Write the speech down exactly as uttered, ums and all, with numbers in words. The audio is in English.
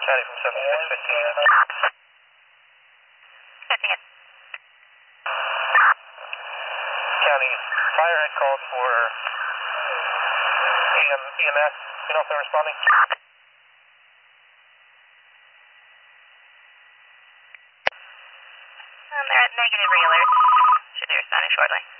Charlie from seven six fifteen. Fifteen. County fire had called for E M, E M S. You know if they're responding? Um, they're at negative realert. Should be responding shortly.